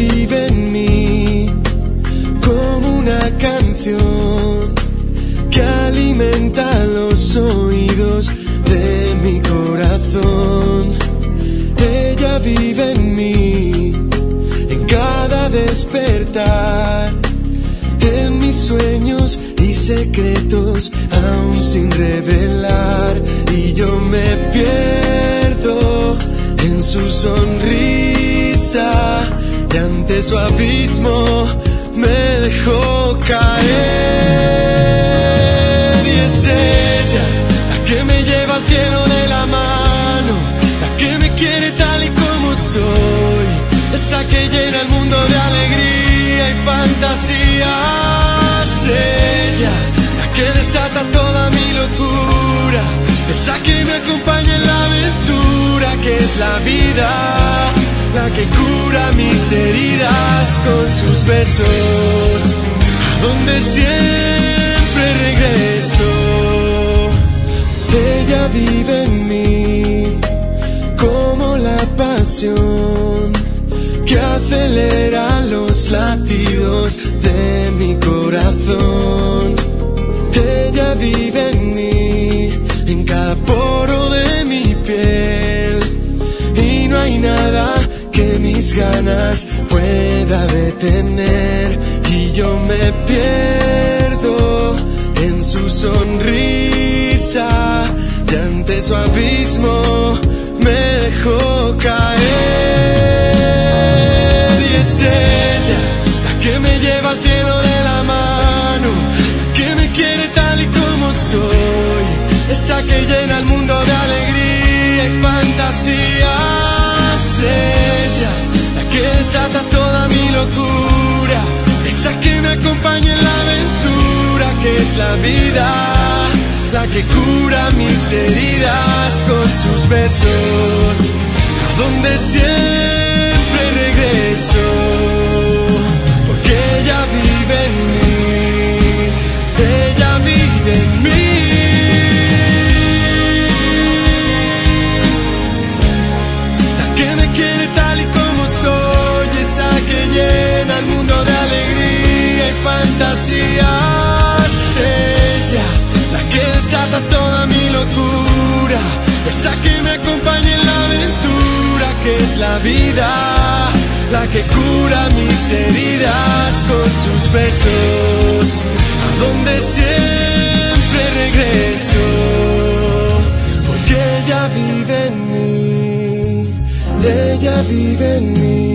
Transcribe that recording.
vive en mí como una canción que alimenta los oídos de mi corazón. Ella vive en mí, en cada despertar, en mis sueños y secretos aún sin revelar. Y yo me pierdo en su sonrisa y ante su abismo me dejó caer. Y es ella la que me lleva al cielo de la mano, la que me quiere tal y como soy, esa que llena el mundo de alegría y fantasías. Ella la que desata toda mi locura, esa que me acompaña en la aventura que es la vida, la que cura mis heridas con sus besos, a donde siempre regreso. Ella vive en mí como la pasión que acelera los latidos de mi corazón. Ella vive en mí, en cada poro de mi piel, y no hay nada que mis ganas pueda detener. Y yo me pierdo en su sonrisa y ante su abismo me dejó caer. Y es ella la que me lleva al cielo de la mano, la que me quiere tal y como soy, esa que llena el mundo de alegría y fantasías. Ella la que desata toda mi locura, esa que me acompaña en la aventura que es la vida, la que cura mis heridas con sus besos, a donde siempre regreso, porque ella vive en mí, ella vive en mí. La que me quiere tal y como soy, esa que llena el mundo de alegría y fantasías. Ella la que desata toda mi locura, esa que me acompaña en la aventura que es la vida, la que cura mis heridas con sus besos, a donde siempre regreso, porque ella vive en mí, ella vive en mí.